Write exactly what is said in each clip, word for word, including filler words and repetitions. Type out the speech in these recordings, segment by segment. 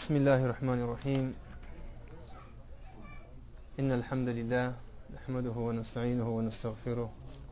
بسم الله الرحمن الرحيم إن الحمد لله نحمده ونستعينه ونستغفره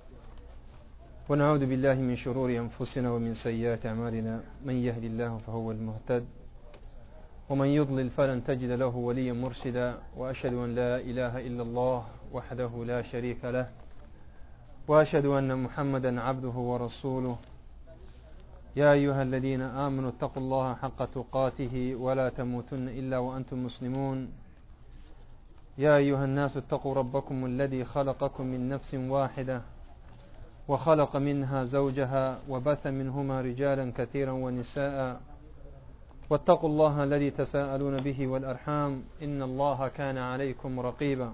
ونعوذ بالله من شرور أنفسنا ومن سيئات أعمالنا من يهد الله فهو المهتد ومن يضلل فلن تجد له وليا مرشدا وأشهد أن لا إله إلا الله وحده لا شريك له وأشهد أن محمدا عبده ورسوله يا أيها الذين آمنوا اتقوا الله حق تقاته ولا تموتن إلا وأنتم مسلمون يا أيها الناس اتقوا ربكم الذي خلقكم من نفس واحدة وخلق منها زوجها وبث منهما رجالا كثيرا ونساء واتقوا الله الذي تساءلون به والأرحام إن الله كان عليكم رقيبا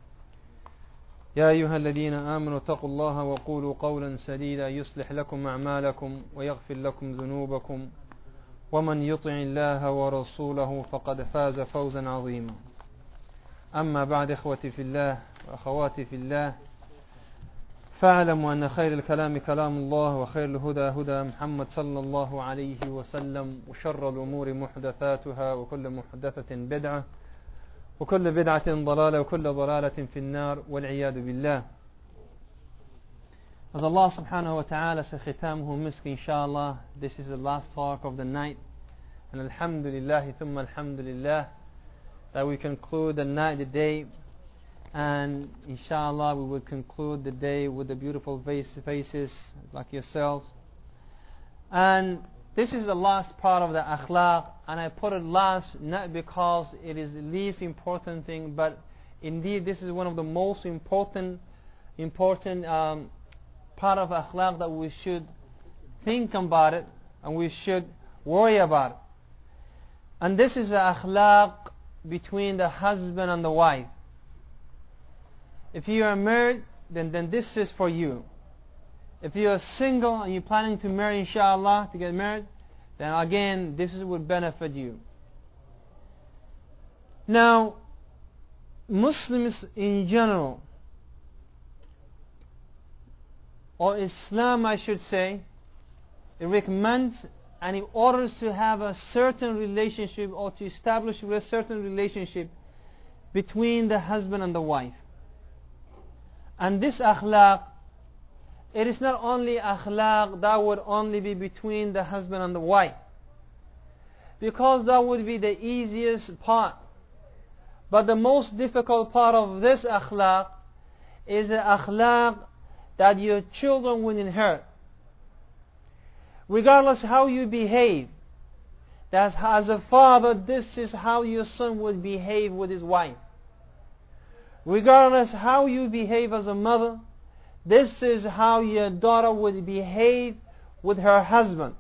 يا أيها الذين آمنوا اتقوا الله وقولوا قولا سديدا يصلح لكم أعمالكم ويغفر لكم ذنوبكم ومن يطع الله ورسوله فقد فاز فوزا عظيما أما بعد إخوتي في الله وأخواتي في الله فاعلموا أن خير الكلام كلام الله وخير الهدى هدى محمد صلى الله عليه وسلم وشر الأمور محدثاتها وكل محدثة بدعة وكل بدعة ضلالة وكل ضلالة في النار والعياذ بالله. As Allah subhanahu wa ta'ala says, ختامه مسك inshallah, this is the last talk of the night, and alhamdulillah thumma alhamdulillah that we conclude the night, the day, and inshallah we will conclude the day with the beautiful faces like yourselves. And this is the last part of the akhlaq, and I put it last not because it is the least important thing, but indeed this is one of the most important important um, part of akhlaq that we should think about it and we should worry about it. And this is the akhlaq between the husband and the wife. If you are married, then, then this is for you. If you are single and you're planning to marry, inshallah, to get married, then again, this would benefit you. Now, Muslims in general, or Islam I should say, it recommends and it orders to have a certain relationship or to establish a certain relationship between the husband and the wife. And this akhlaq, it is not only akhlaq that would only be between the husband and the wife, because that would be the easiest part. But the most difficult part of this akhlaq is the akhlaq that your children will inherit. Regardless how you behave, that's as a father, this is how your son would behave with his wife. Regardless how you behave as a mother, this is how your daughter would behave with her husband.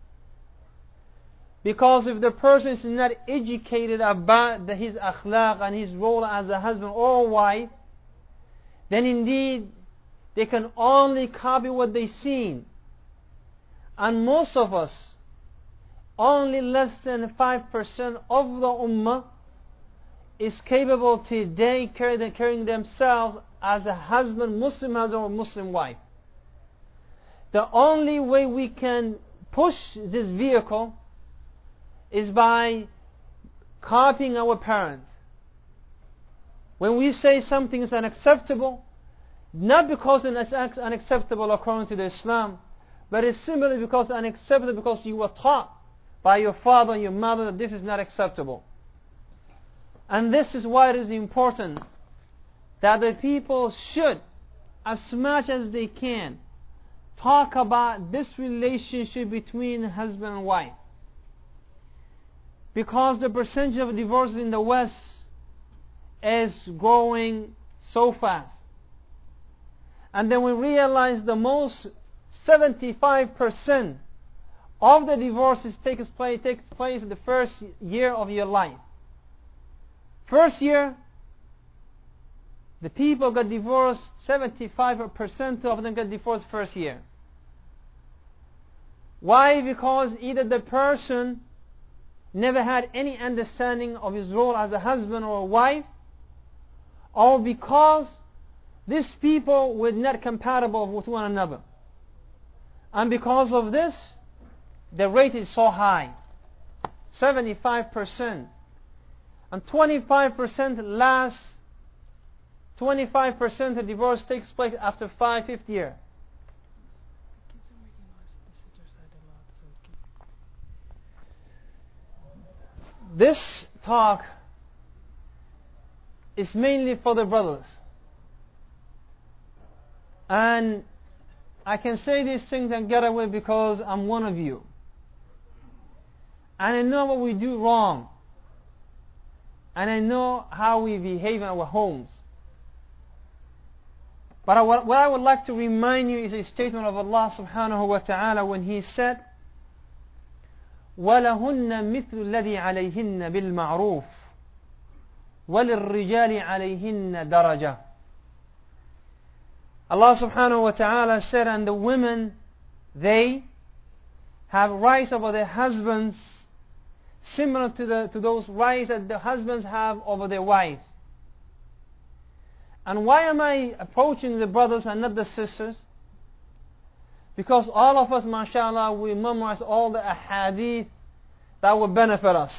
Because if the person is not educated about the, his akhlaq and his role as a husband or wife, then indeed they can only copy what they've seen. And most of us, only less than five percent of the ummah is capable today carrying themselves as a husband, Muslim husband or Muslim wife. The only way we can push this vehicle is by copying our parents. When we say something is unacceptable, not because it is unacceptable according to the Islam, but it's simply because it's unacceptable because you were taught by your father and your mother that this is not acceptable. And this is why it is important that the people should, as much as they can, talk about this relationship between husband and wife. Because the percentage of divorces in the West is growing so fast. And then we realize the most seventy-five percent of the divorces takes place, takes place in the first year of your life. First year, the people got divorced, seventy-five percent of them got divorced first year. Why? Because either the person never had any understanding of his role as a husband or a wife, or because these people were not compatible with one another. And because of this, the rate is so high. seventy-five percent. And twenty-five percent lasts, twenty-five percent of divorce takes place after five, fifth year. This talk is mainly for the brothers. And I can say these things and get away because I'm one of you. And I know what we do wrong. And I know how we behave in our homes. But I, what I would like to remind you is a statement of Allah subhanahu wa ta'ala when He said, وَلَهُنَّ مِثْلُ الَّذِي عَلَيْهِنَّ بِالْمَعْرُوفِ وَلِلرِّجَالِ عَلَيْهِنَّ دَرَجَةٌ. Allah subhanahu wa ta'ala said, and the women, they have rights over their husbands similar to, the, to those rights that the husbands have over their wives. And why am I approaching the brothers and not the sisters? Because all of us, mashallah, we memorize all the ahadith that will benefit us.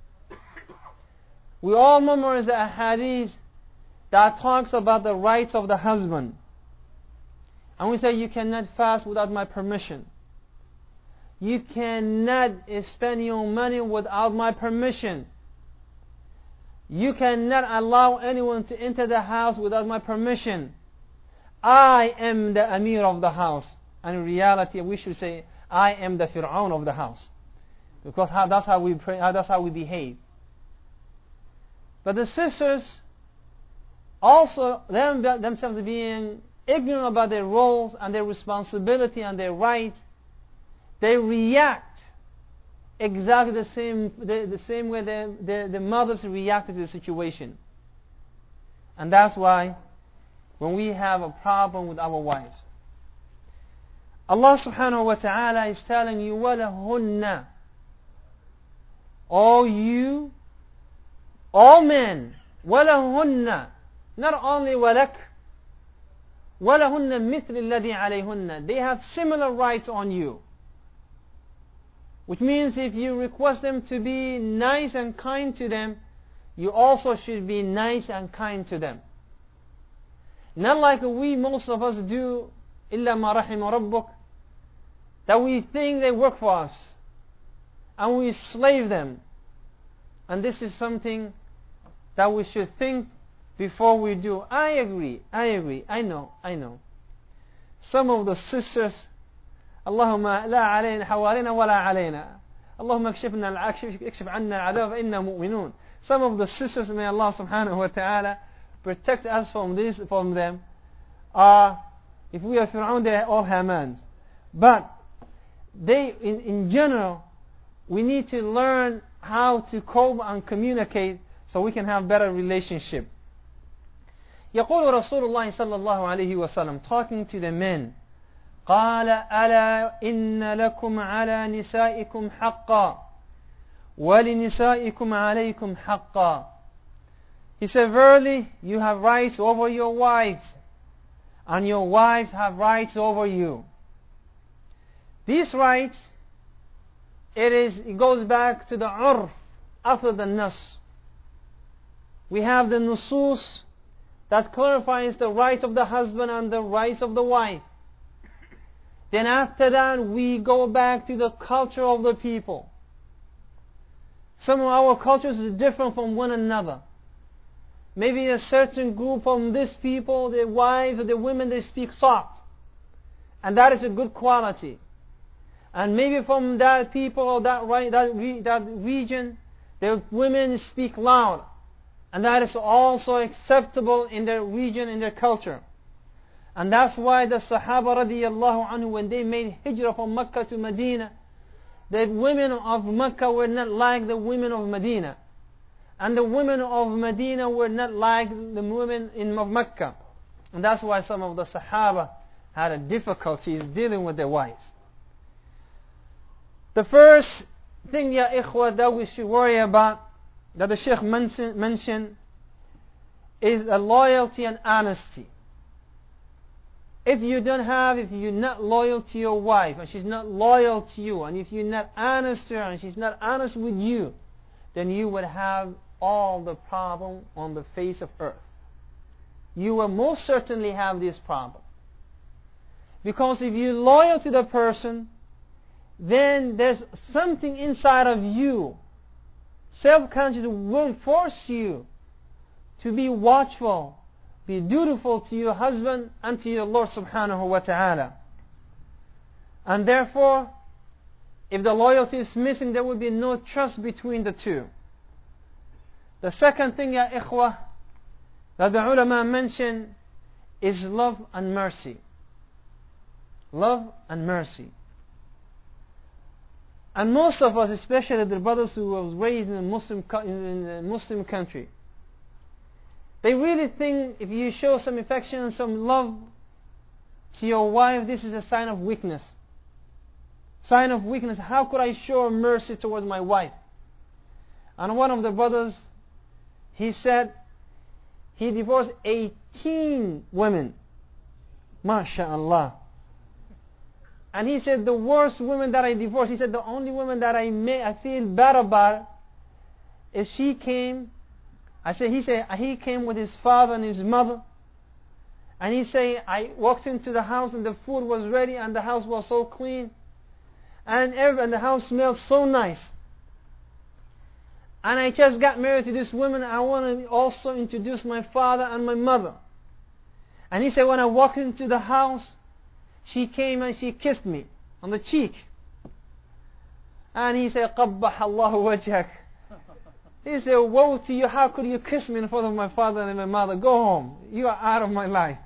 We all memorize the ahadith that talks about the rights of the husband. And we say, you cannot fast without my permission. You cannot spend your money without my permission. You cannot allow anyone to enter the house without my permission. I am the Amir of the house. And in reality, we should say, I am the Fir'aun of the house. Because how, that's how we pray, how, that's how we behave. But the sisters, also them, themselves being ignorant about their roles and their responsibility and their rights, they react exactly the same the, the same way the, the, the mothers reacted to the situation. And that's why when we have a problem with our wives, Allah subhanahu wa ta'ala is telling you, وَلَهُنَّ, all you, all men, وَلَهُنَّ, not only وَلَكْ, وَلَهُنَّ مِثْلِ الَّذِي عَلَيْهُنَّ, they have similar rights on you. Which means if you request them to be nice and kind to them, you also should be nice and kind to them. Not like we, most of us do, إِلَّا مَا رَحِمَ رَبُّكَ, that we think they work for us, and we slave them. And this is something that we should think before we do. I agree, I agree, I know, I know. Some of the sisters, اللهم لا علينا حوالينا ولا علينا اللهم اكشفنا اكشف عنا العذاب فإنا مؤمنون. Some of the sisters, may Allah subhanahu wa ta'ala protect us from this, from them, are, if we are Fir'aun, they are all Haman. But they, in, in general, we need to learn how to cope and communicate so we can have better relationship. يقول رسول الله صلى الله عليه وسلم, talking to the men, قال ألا إن لكم على نسائكم حقا ولنسائكم عليكم حقا. He said, verily you have rights over your wives, and your wives have rights over you. These rights, it is it goes back to the urf after the nas. We have the nusus that clarifies the rights of the husband and the rights of the wife. Then after that, we go back to the culture of the people. Some of our cultures are different from one another. Maybe a certain group from this people, their wives or their women, they speak soft. And that is a good quality. And maybe from that people or that, right, that, re, that region, the women speak loud. And that is also acceptable in their region, in their culture. And that's why the Sahaba radiyallahu anhu, when they made hijrah from Mecca to Medina, the women of Mecca were not like the women of Medina. And the women of Medina were not like the women in Mecca. And that's why some of the Sahaba had difficulties dealing with their wives. The first thing, ya ikhwa, that we should worry about, that the Shaykh mentioned, is the loyalty and honesty. if you don't have, if you're not loyal to your wife, and she's not loyal to you, and if you're not honest to her, and she's not honest with you, then you would have all the problem on the face of earth. You will most certainly have this problem. Because if you're loyal to the person, then there's something inside of you, self-conscious, will force you to be watchful, be dutiful to your husband and to your Lord subhanahu wa ta'ala. And therefore, if the loyalty is missing, there will be no trust between the two. The second thing, ya ikhwah, that the ulama mention is love and mercy. Love and mercy. And most of us, especially the brothers who were raised in a Muslim, in a Muslim country, they really think if you show some affection and some love to your wife, this is a sign of weakness. Sign of weakness. How could I show mercy towards my wife? And one of the brothers, he said, he divorced eighteen women. MashaAllah. And he said, the worst woman that I divorced, he said, the only woman that I may, I feel bad about is she came, I said, he said, he came with his father and his mother. And he said, I walked into the house and the food was ready and the house was so clean. And, every, and the house smelled so nice. And I just got married to this woman. I want to also introduce my father and my mother. And he said, when I walked into the house, she came and she kissed me on the cheek. And he said, قَبَّحَ اللَّهُ وَجْهَكَ. He said, woe to you, how could you kiss me in front of my father and my mother? Go home, you are out of my life.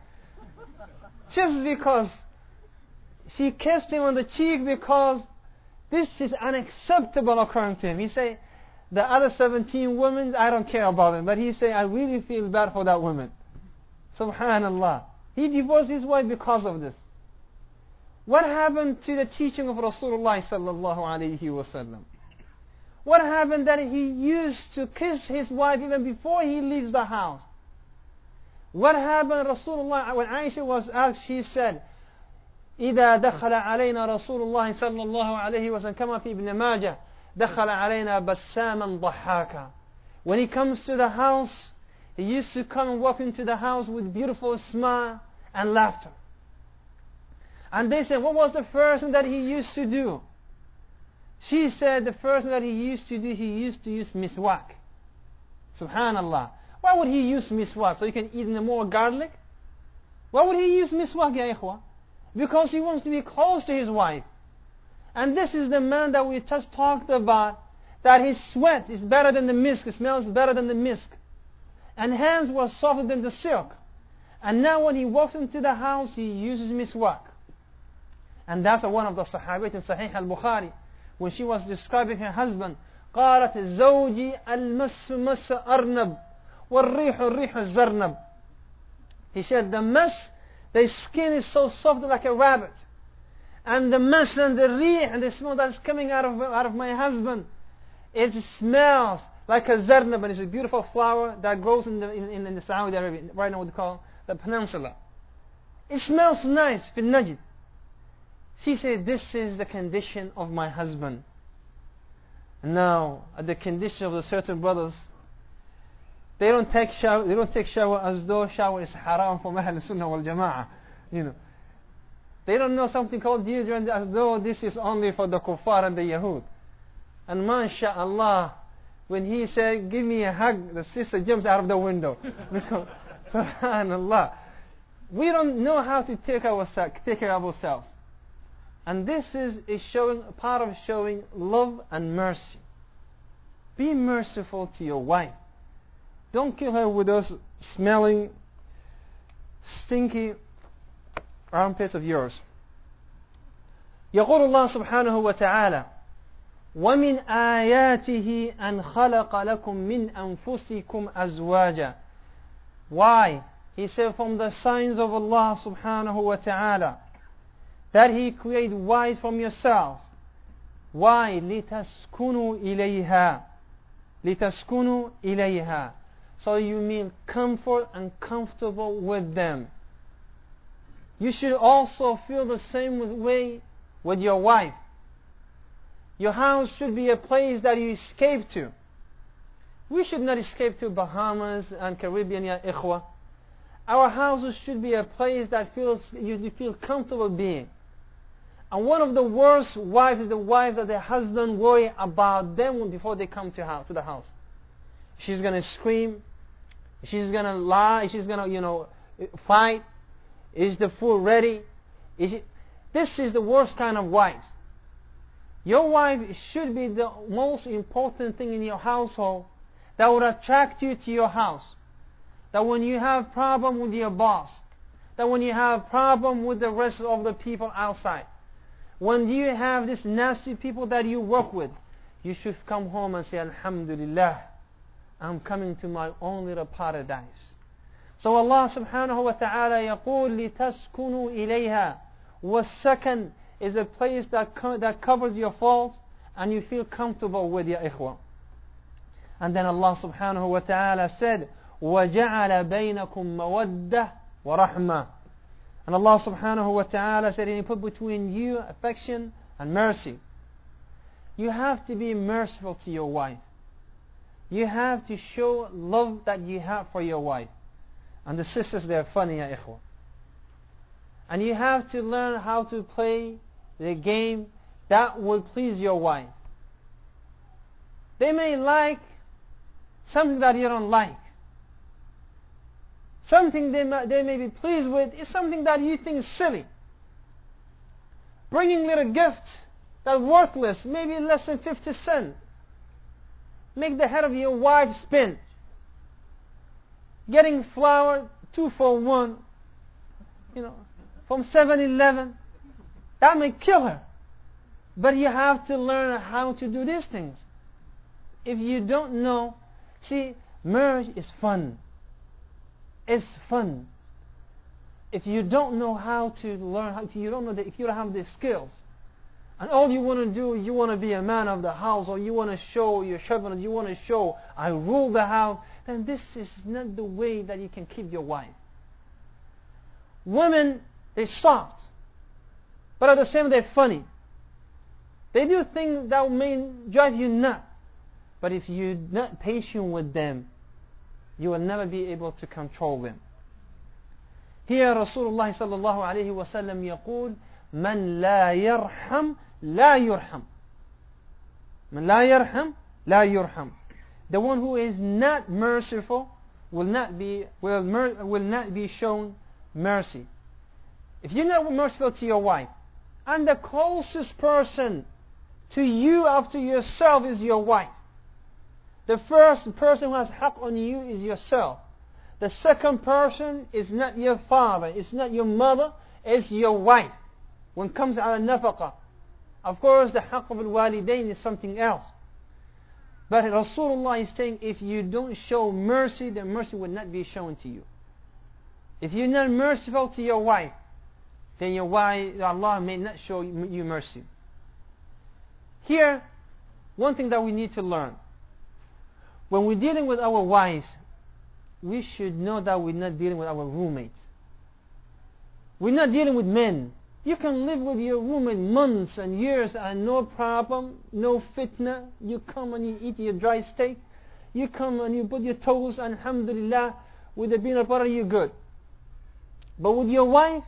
Just because she kissed him on the cheek, because this is unacceptable according to him. He said, the other seventeen women, I don't care about them. But he said, I really feel bad for that woman. Subhanallah. He divorced his wife because of this. What happened to the teaching of Rasulullah sallallahu alayhi wa sallam? What happened that he used to kiss his wife even before he leaves the house? What happened, Rasulullah, when Aisha was asked, she said, إذا دخل علينا رسول الله صلى الله عليه وسلم كما في ابن ماجه دخل علينا بساما ضحاكا. When he comes to the house, he used to come and walk into the house with beautiful smile and laughter. And they said, what was the first thing that he used to do? She said the first thing that he used to do, he used to use miswak. Subhanallah. Why would he use miswak? So he can eat more garlic? Why would he use miswak, ya ikhwah? Because he wants to be close to his wife. And this is the man that we just talked about, that his sweat is better than the misk, it smells better than the misk. And hands were softer than the silk. And now when he walks into the house, he uses miswak. And that's one of the Sahabit in Sahih al-Bukhari, when she was describing her husband, قالت زوجي المس مس أرنب والريح الريح الزرنب. He said, the mess, the skin is so soft like a rabbit. And the mess and the rih and the smell that is coming out of, out of my husband, it smells like a zarnab, and it's a beautiful flower that grows in the, in, in the Saudi Arabia, right now what they call the peninsula. It smells nice, fil Najd. She said, this is the condition of my husband. Now, at the condition of the certain brothers, they don't take shower, they don't take shower as though shower is haram for Ahl Sunnah wal Jama'ah. You know. They don't know something called deodorant as though this is only for the kuffar and the Yahud. And MashaAllah, when he said, give me a hug, the sister jumps out of the window. Because, subhanallah, we don't know how to take, ourselves, take care of ourselves. And this is, is showing part of showing love and mercy. Be merciful to your wife. Don't kill her with those smelling, stinky armpits of yours. يقول الله سبحانه وتعالى ومن آياته أن خلق لكم من أنفسكم أزواجا. Why? He said, from the signs of Allah subhanahu wa ta'ala, that He created wives from yourselves. Why? لِتَسْكُنُوا إِلَيْهَا لِتَسْكُنُوا إِلَيْهَا. So you mean comfort and comfortable with them. You should also feel the same way with your wife. Your house should be a place that you escape to. We should not escape to Bahamas and Caribbean, ya ikhwa. Our houses should be a place that feels you feel comfortable being. And one of the worst wives is the wife that the husband worry about them before they come to house to the house. She's gonna scream. She's gonna lie. She's gonna, you know, fight. Is the food ready? Is it? This is the worst kind of wives. Your wife should be the most important thing in your household that would attract you to your house. That when you have problem with your boss, that when you have problem with the rest of the people outside, when you have these nasty people that you work with, you should come home and say, Alhamdulillah, I'm coming to my own little paradise. So Allah subhanahu wa ta'ala يقول لِتَسْكُنُوا إِلَيْهَا. وَالسَّكَنْ is a place that, co that covers your faults and you feel comfortable with your ikhwa. And then Allah subhanahu wa ta'ala said, وَجَعَلَ بَيْنَكُمْ مَوَدَّةً وَرَحْمَةً. And Allah subhanahu wa ta'ala said, and He put between you affection and mercy. You have to be merciful to your wife. You have to show love that you have for your wife. And the sisters, they're funny, ya ikhwa. And you have to learn how to play the game that will please your wife. They may like something that you don't like. Something they may, they may be pleased with is something that you think is silly. Bringing little gifts that are worthless, maybe less than fifty cents. Make the head of your wife spin. Getting flour, two for one, you know, from seven eleven. That may kill her. But you have to learn how to do these things. If you don't know, see, marriage is fun. It's fun. If you don't know how to learn, how to, you don't know that if you don't have the skills, and all you want to do, you want to be a man of the house, or you want to show your chauvinist, you want to show I rule the house, then this is not the way that you can keep your wife. Women, they're soft, but at the same time they're funny. They do things that may drive you nuts. But if you're not patient with them, you will never be able to control them. Here Rasulullah sallallahu alayhi wa sallam يقول من لا يرحم لا يرحم. من لا يرحم لا يرحم. The one who is not merciful will not be will, mer will not be shown mercy. If you're not merciful to your wife, and the closest person to you after yourself is your wife. The first person who has haqq on you is yourself. The second person is not your father, it's not your mother, it's your wife. When it comes to al-nafaqah, of course the haqq of al-walidain is something else. But Rasulullah is saying, if you don't show mercy, then mercy will not be shown to you. If you're not merciful to your wife, then your wife, Allah may not show you mercy. Here, one thing that we need to learn. When we're dealing with our wives, we should know that we're not dealing with our roommates. We're not dealing with men. You can live with your roommate months and years and no problem, no fitna. You come and you eat your dry steak. You come and you put your toes, and alhamdulillah, with the peanut butter, you're good. But with your wife,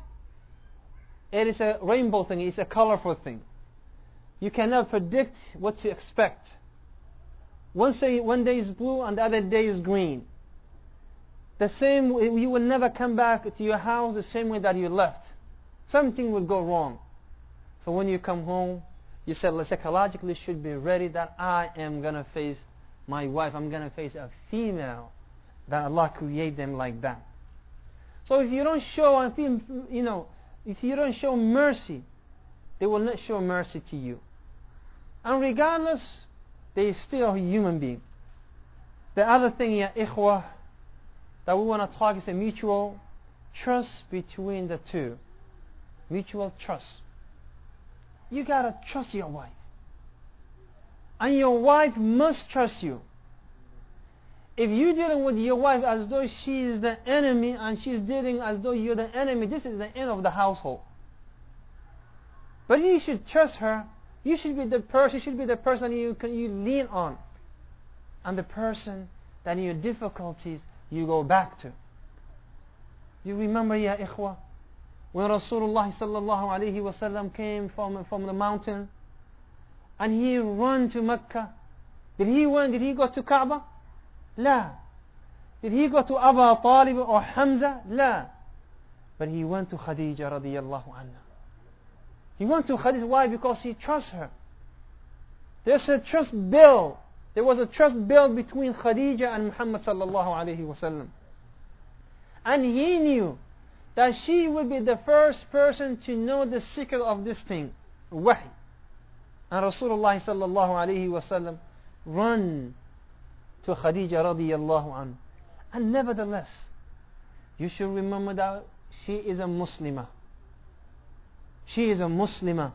it is a rainbow thing, it's a colorful thing. You cannot predict what to expect. One day, one day is blue and the other day is green. The same, you will never come back to your house the same way that you left. Something will go wrong. So when you come home, you said psychologically should be ready that I am going to face my wife. I'm going to face a female. That Allah create them like that. So if you don't show, you know, if you don't show mercy, they will not show mercy to you. And regardless, they are still a human being. The other thing, ya ikhwah, that we want to talk is a mutual trust between the two. Mutual trust. You gotta trust your wife. And your wife must trust you. if you're dealing with your wife as though she's the enemy and she's dealing as though you're the enemy, this is the end of the household. But you should trust her. You should be the person. You should be the person you can you lean on, and the person that in your difficulties you go back to. You remember, ya ikhwa, when Rasulullah sallallahu alaihi wasallam came from from the mountain, and he ran to Mecca. Did he run? Did he go to Kaaba? La. Did he go to Abu Talib or Hamza? La. But he went to Khadija radiyallahu anha. He went to Khadija. Why? Because he trusts her. There's a trust build. There was a trust build between Khadija and Muhammad sallallahu alaihi wasallam. And he knew that she would be the first person to know the secret of this thing, wahy. And Rasulullah sallallahu alaihi wasallam run to Khadija radiyallahu anha. And nevertheless, you should remember that she is a Muslimah. She is a Muslimah.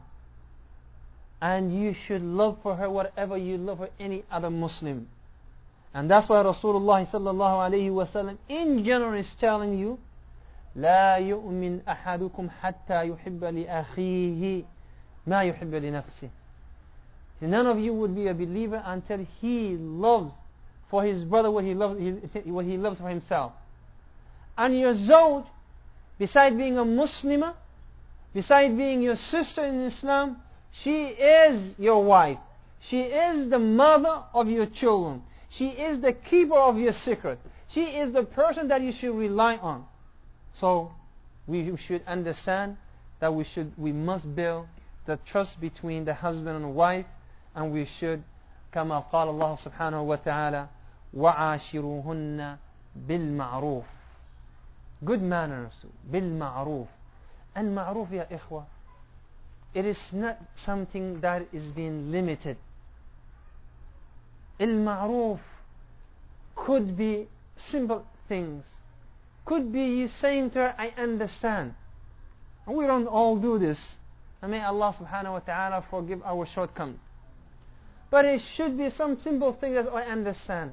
And you should love for her whatever you love for any other Muslim. And that's why Rasulullah sallallahu alayhi wa sallam in general is telling you, لا يؤمن أحدكم حتى يحب لأخيه ما يحب لنفسه. None of you would be a believer until he loves for his brother what he loves, what he loves for himself. And your zawj, besides being a Muslimah, besides being your sister in Islam, she is your wife. She is the mother of your children. She is the keeper of your secret. She is the person that you should rely on. So we should understand that we should, we must build the trust between the husband and wife, and we should, كما قال الله سبحانه وتعالى, وعاشروهن بالمعروف. Good manners, بالمعروف. And ma'ruf, ya ikhwa, it is not something that is being limited. Al-ma'ruf could be simple things. Could be you saying to her, I understand. And we don't all do this. And may Allah subhanahu wa ta'ala forgive our shortcomings. But it should be some simple thing that I understand.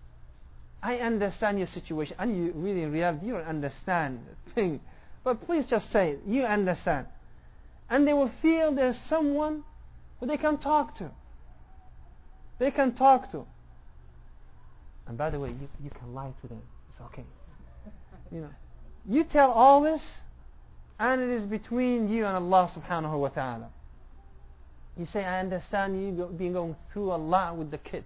I understand your situation. And you really in reality, you don't understand the thing. But please just say it. You understand. And they will feel there's someone who they can talk to. They can talk to. And by the way, you, you can lie to them. It's okay. You know, you tell all this, and it is between you and Allah subhanahu wa ta'ala. You say, I understand you've been going through a lot with the kids.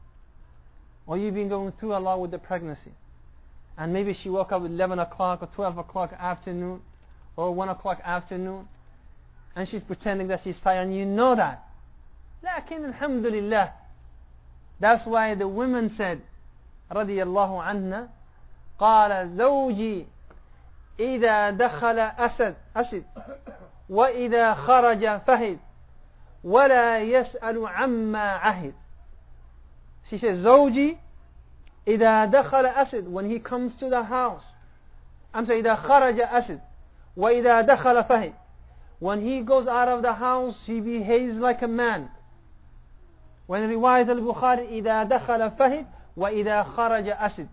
Or you've been going through a lot with the pregnancy. And maybe she woke up at eleven o'clock or twelve o'clock afternoon or one o'clock afternoon, and she's pretending that she's tired, and you know that. لكن alhamdulillah. That's why the women said, رضي الله عنها, قال زوجي إذا دخل أسد أسد وإذا خرج فهد ولا يسأل عما عهد. She says, زوجي إذا دخل أسد, when he comes to the house. I'm sorry, إذا خرج أسد وإذا دخل فهد. When he goes out of the house, he behaves like a man. When رواية البخاري إذا دخل فهد وإذا خرج أسد.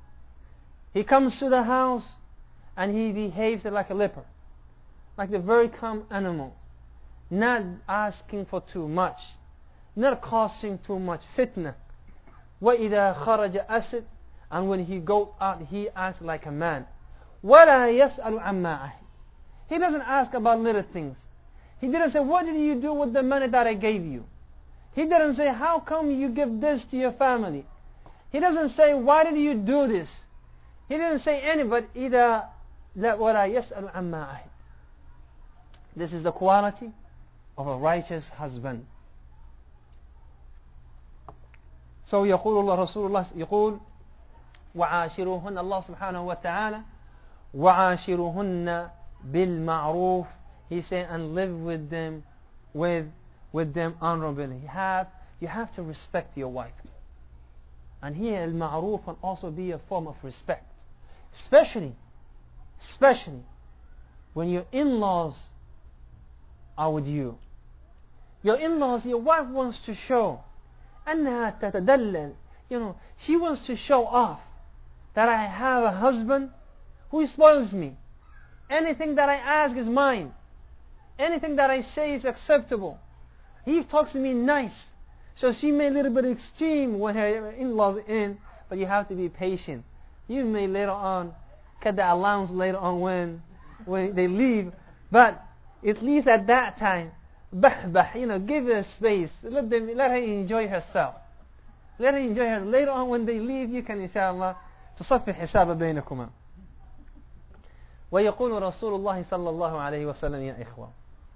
He comes to the house and he behaves like a leopard, like the very calm animal, not asking for too much, not causing too much fitna. وَإِذَا خَرَجَ أَسِدْ, and when he goes out, he acts like a man. وَلَا يَسْأَلُ عَمَّا عَهِدْ. He doesn't ask about little things. He didn't say, what did you do with the money that I gave you? He didn't say, how come you give this to your family? He doesn't say, why did you do this? He didn't say any, but إِذَا وَلَا يَسْأَلُ عَمَّا عَهِدْ. This is the quality of a righteous husband. So يقول الله رسول الله يقول وعاشروهن, Allah subhanahu wa ta'ala, وعاشروهن بالمعروف. He said, and live with them with with them honorably. You have you have to respect your wife. And here al-ma'ruf can also be a form of respect, especially especially when your in-laws are with you. Your in-laws, your wife wants to show أنها تتدلل you know, she wants to show off that I have a husband who spoils me. Anything that I ask is mine. Anything that I say is acceptable. He talks to me nice. So she may a little bit extreme when her in-laws in, but you have to be patient. You may later on cut the allowance later on when when they leave, but at least at that time, bah, bah, you know, give her space. Let them, let her enjoy herself. Let her enjoy her. Later on when they leave, you can inshallah تصفي الحساب بينكما. ويقول رسول الله صلى الله عليه وسلم يا إخوة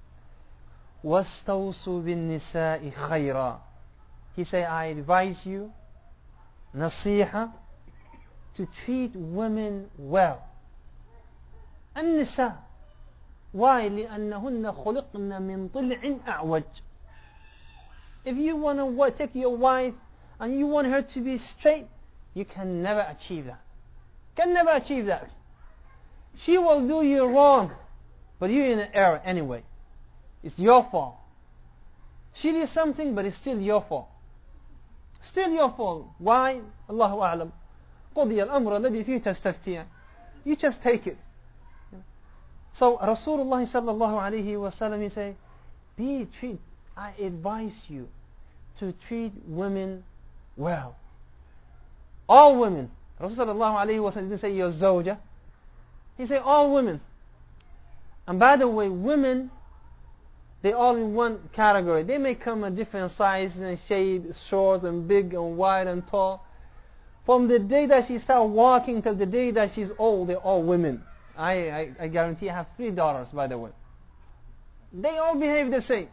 واستوصوا بالنساء خيرا. He said, I advise you, nasiha, to treat women well. النساء. Why? لأنهن خلقن من ضلع أعوج. If you want to take your wife and you want her to be straight, you can never achieve that. Can never achieve that. She will do you wrong, but you're in an error anyway. It's your fault. She did something, but it's still your fault. Still your fault. Why? Allahu a'lam. قضي الأمر الذي فيه تستفتيان. You just take it. So Rasulullah sallallahu alayhi wa sallam, he say, be treat. I advise you to treat women well. All women. Rasulullah sallallahu alayhi wa sallam didn't say your zawja. He said all women. And by the way, women, they all in one category. They may come in different sizes and shapes, short and big and wide and tall. From the day that she starts walking till the day that she's old, they're all women. I, I, I guarantee I have three daughters, by the way. They all behave the same.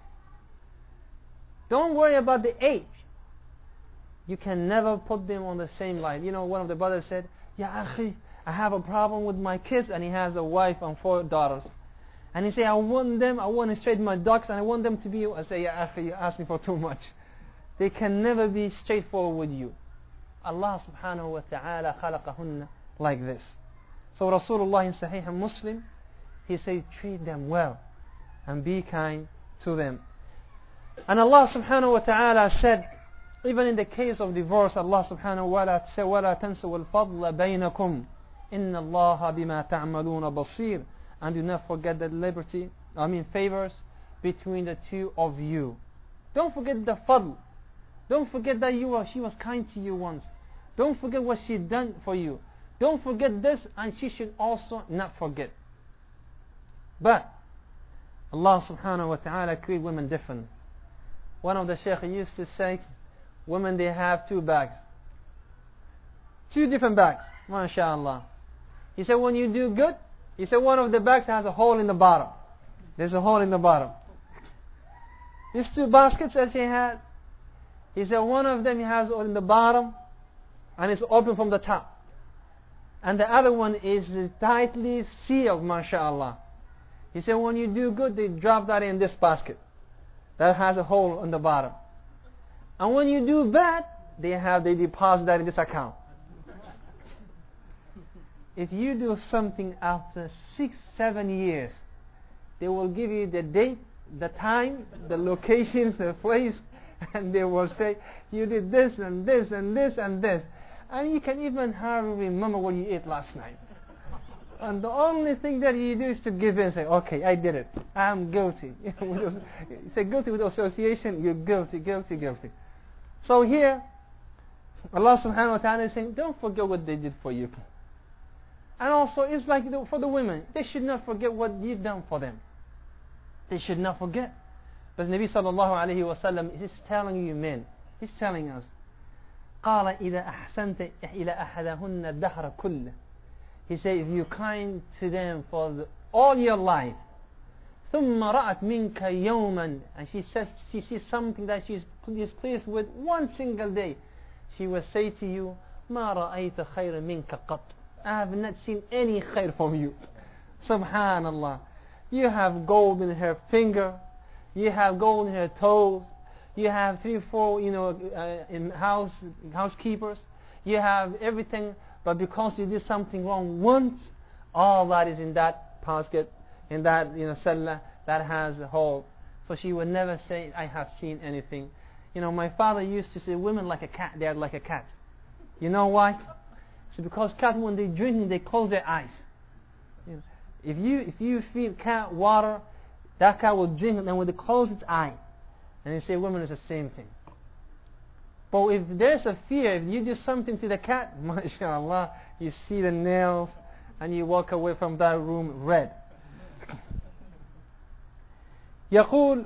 Don't worry about the age. You can never put them on the same line. You know, one of the brothers said, Ya akhi, I have a problem with my kids, and he has a wife and four daughters. And he said, I want them, I want to straighten my ducks, and I want them to be, I say, Ya akhi, you're asking for too much. They can never be straightforward with you. Allah subhanahu wa ta'ala khalaqahunna like this. So Rasulullah in Sahih Muslim, he says, treat them well and be kind to them. And Allah subhanahu wa ta'ala said, even in the case of divorce, Allah subhanahu wa ta'ala said, وَلَا تَنْسَوُا الْفَضْلَ بَيْنَكُمْ إِنَّ اللَّهَ بِمَا تَعْمَلُونَ بَصِيرٌ. And do not forget the liberty, I mean favors, between the two of you. Don't forget the fadl. Don't forget that you were, she was kind to you once. Don't forget what she done for you. Don't forget this, and she should also not forget. But Allah subhanahu wa ta'ala created women different. One of the shaykh used to say, women, they have two bags. Two different bags. MashaAllah. He said, when you do good, he said one of the bags has a hole in the bottom. There's a hole in the bottom. These two baskets that she had, he said one of them has in the bottom and it's open from the top. And the other one is tightly sealed, mashallah. He said when you do good, they drop that in this basket that has a hole in the bottom. And when you do bad, they have they deposit that in this account. If you do something after six, seven years, they will give you the date, the time, the location, the place, and they will say, you did this and this and this and this. And you can even hardly remember what you ate last night. And the only thing that you do is to give in and say, okay, I did it. I'm guilty. You say guilty with association, you're guilty, guilty, guilty. So here, Allah subhanahu wa ta'ala is saying, don't forget what they did for you. And also, it's like for the women, they should not forget what you've done for them. They should not forget. But Nabi sallallahu alayhi wa sallam is telling you men, he's telling us, قال إذا أحسنت إلى أحدهن الدهر كله. He said, if you're kind to them for the, all your life, ثم رأت منك يوما, and she says she sees something that she's pleased with one single day, she will say to you, ما رأيت خير منك قط. I have not seen any khair from you. Subhanallah. You have gold in her finger, you have gold in her toes, you have three, four, you know, uh, in house housekeepers. You have everything, but because you did something wrong once, all that is in that basket, in that, you know, cellar that has a hole. So she would never say, I have seen anything. You know, my father used to say, women like a cat, they are like a cat. You know why? It's because cat, when they drink, they close their eyes. You know, if you if you feed cat water, that cat will drink, and then when they close its eye, and they say women is the same thing. But if there's a fear, if you do something to the cat, mashallah, you see the nails, and you walk away from that room red. يقول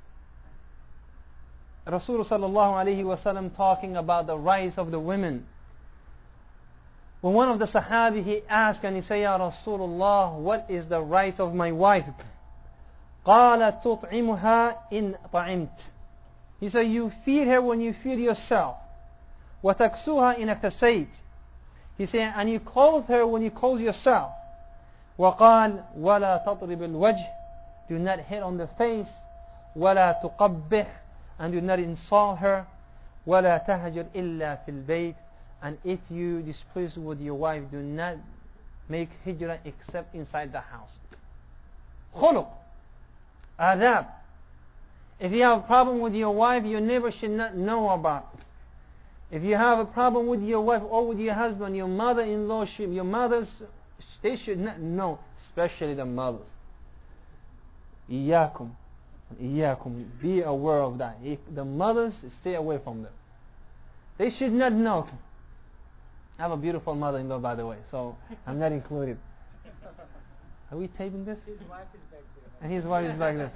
Rasul sallallahu alayhi wa sallam talking about the rights of the women. When one of the Sahabi, he asked and he said, Ya Rasulullah, what is the rights of my wife? قال تطعمها إن طعمت. He said, you feed her when you feed yourself. وتكسوها إن اكتسيت. He said, and you clothe her when you clothe yourself. وقال ولا تضرب الوجه. Do not hit on the face. ولا تقبح. And do not insult her. ولا تهجر إلا في البيت. And if you displease with your wife, do not make hijrah except inside the house. خلق. Adab. If you have a problem with your wife, your neighbor should not know about it. If you have a problem with your wife or with your husband, your mother-in-law, should, your mothers, they should not know, especially the mothers. إياكم, إياكم, be aware of that. If the mothers, stay away from them. They should not know. I have a beautiful mother-in-law, by the way, so I'm not included. Are we taping this? His wife is back there. And his wife is back there.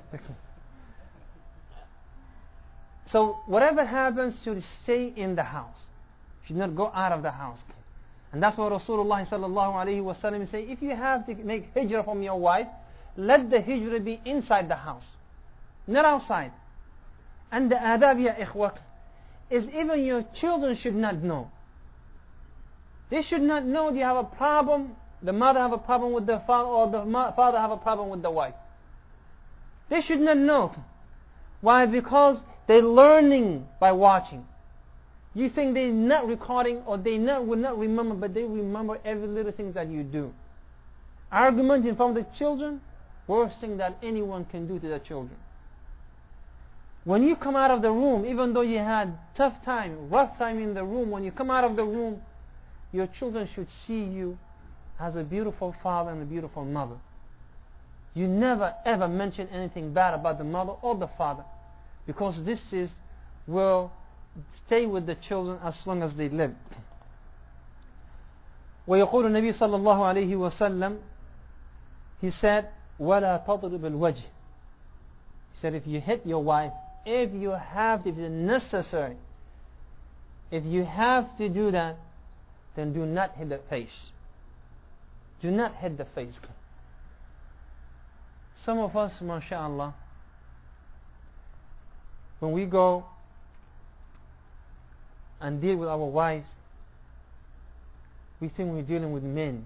So whatever happens should stay in the house. Should not go out of the house. And that's what Rasulullah sallallahu alayhi wa sallam say. If you have to make hijrah from your wife, let the hijrah be inside the house, not outside. And the adab, ya ikhwah, is even your children should not know. They should not know you have a problem, the mother have a problem with the father, or the father have a problem with the wife. They should not know. Why? Because they're learning by watching. You think they're not recording, or they not, will not remember, but they remember every little thing that you do. Argument in front of the children, worst thing that anyone can do to the children. When you come out of the room, even though you had tough time, rough time in the room, when you come out of the room, your children should see you as a beautiful father and a beautiful mother. You never ever mention anything bad about the mother or the father, because this is will stay with the children as long as they live. ويقول النبي صلى الله عليه وسلم, he said, ولا تضرب الوجه. He said, if you hit your wife, if you have to, if it's necessary, if you have to do that, then do not hit the face. Do not hit the face. Some of us, mashallah, when we go and deal with our wives, we think we're dealing with men.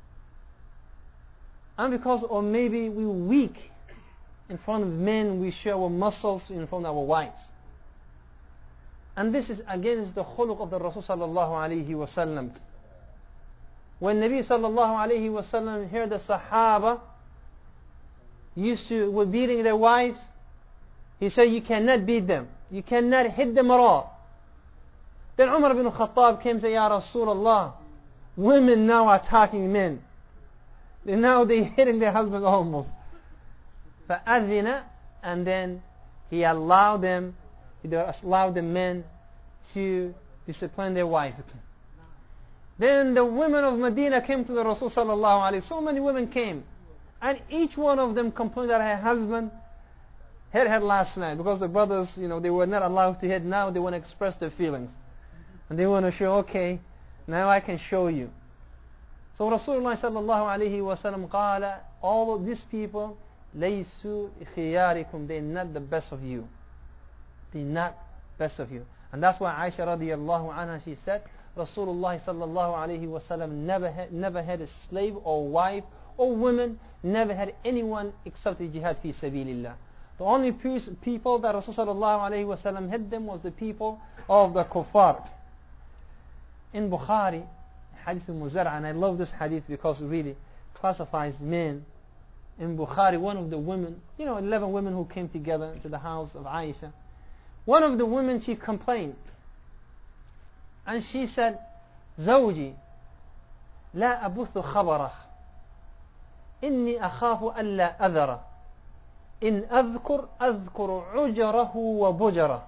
And because, or maybe we're weak in front of men, we show our muscles in front of our wives. And this is against the khuluq of the Rasul sallallahu alayhi wa sallam. When Nabi sallallahu alayhi wa sallam heard the Sahaba used to, were beating their wives, he said, you cannot beat them. You cannot hit them at all. Then Umar ibn Khattab came and said, Ya Rasulullah, women now are attacking men. And now they're hitting their husbands almost. فَأَذِنَ, and then he allowed them, he allowed the men to discipline their wives. Then the women of Medina came to the Rasul sallallahu alaihi wasallam. So many women came, and each one of them complained that her husband hit her last night, because the brothers, you know, they were not allowed to hit. Now they want to express their feelings, and they want to show, okay, now I can show you. So Rasulullah sallallahu alaihi wasallam قال, all of these people, ليسوا خياركم, they're not the best of you. They're not best of you. And that's why Aisha radiallahu anha, she said, Rasulullah sallallahu alaihi wasallam never had, never had a slave or wife or woman, never had anyone except the jihad fi sabilillah. The only people that Rasul sallallahu alaihi wasallam had them was the people of the kuffar. In Bukhari, Hadith al-Muzar'a, and I love this hadith because it really classifies men. In Bukhari, one of the women, you know, eleven women who came together to the house of Aisha. One of the women, she complained. And she said, زوجي لا أبث خبره إني أخاف ألا أذره إن أذكر أذكر عجره وبجره.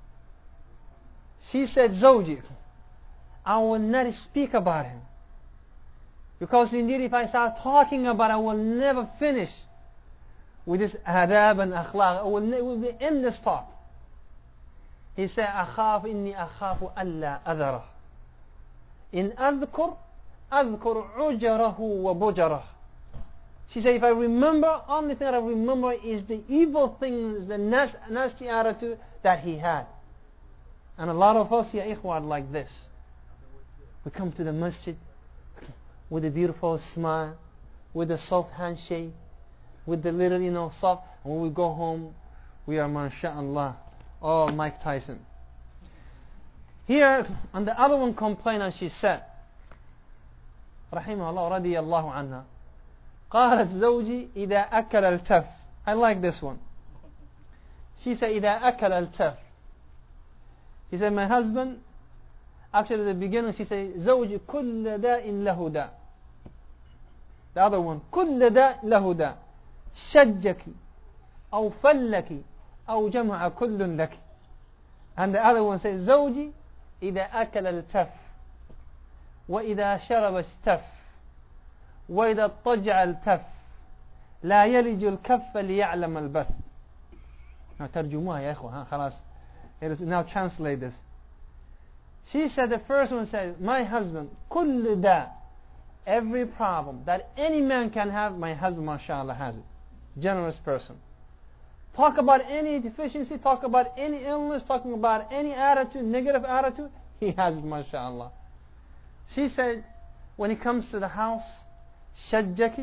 She said, زوجي, I will not speak about him. Because indeed if I start talking about it, I will never finish with this adab and akhlaq. It will, it will be endless talk. He said, أخاف إني أخاف ألا أذره إن أذكر أذكر عجره وبجره. She said, if I remember, only thing I remember is the evil things, the nasty attitude that he had. And a lot of us, ya ikhwan, like this. We come to the masjid with a beautiful smile, with a soft handshake, with the little, you know, soft. And when we go home, we are, mashallah, all Mike Tyson. Here, and the other one complained, and she said, رحمها الله رضي الله عنها, قالت زوجي إذا أكل التف. I like this one. She said, إذا أكل التف. She said, my husband, actually at the beginning she said, زوجي كل داء له داء. The other one, كل داء له داء. شجك أو فلك أو جمع كل لك. And the other one says, زوجي إذا أكل التف وإذا شرب استف وإذا اضطجع التف لا يلج الكف ليعلم البث. Now ترجموها يا إخوة, ها خلاص. It is, now translate this. She said, the first one says, my husband, كل داء, every problem that any man can have, my husband, mashallah, has it. Generous person. Talk about any deficiency, talk about any illness, talking about any attitude, negative attitude, he has it, mashallah. She said, when he comes to the house, شجك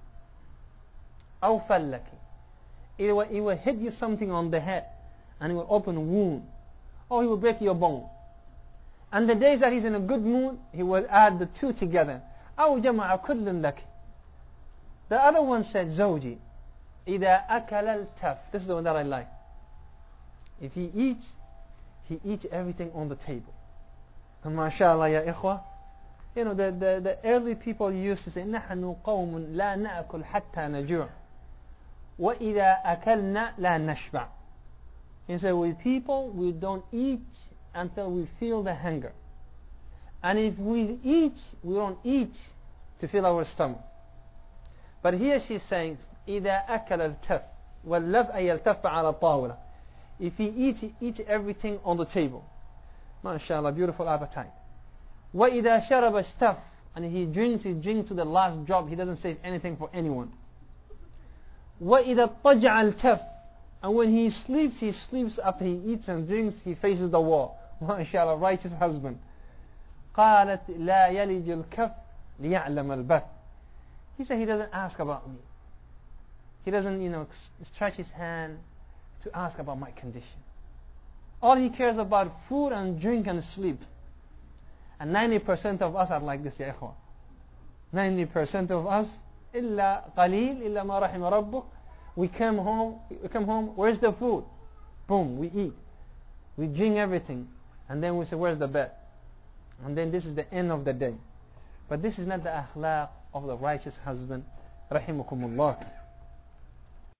أو فلك. He will, he will hit you something on the head, and he will open a wound, or he will break your bone. And the days that he's in a good mood, he will add the two together. أو جمع كل لك. The other one said, زوجي إذا أكل التف. This is the one that I like. If he eats, he eats everything on the table. And mashallah ya ikhwa, you know, the, the, the early people used to say, نحن قوم لا نأكل حتى نجوع وإذا أكلنا لا نشبع. He said, we people, we don't eat until we feel the hunger. And if we eat, we don't eat to fill our stomach. But here she's saying, إذا أكل التف واللف أي يلتف على الطاولة. If he eats, he eats everything on the table. MashaAllah, beautiful appetite. وإذا شرب استف. And he drinks, he drinks to the last drop. He doesn't save anything for anyone. وإذا اضطجع التف. And when he sleeps, he sleeps after he eats and drinks, he faces the wall. MashaAllah, righteous husband. قالت لا يلج الكف ليعلم البث. He said he doesn't ask about me. He doesn't, you know, stretch his hand to ask about my condition. All he cares about food and drink and sleep. And ninety percent of us are like this, ya ikhwa. ninety percent of us, إلا قليل إلا ما رحم ربك. We come home, we come home, where's the food? Boom, we eat. We drink everything. And then we say, where's the bed? And then this is the end of the day. But this is not the akhlaq of the righteous husband. Rahimakumullah.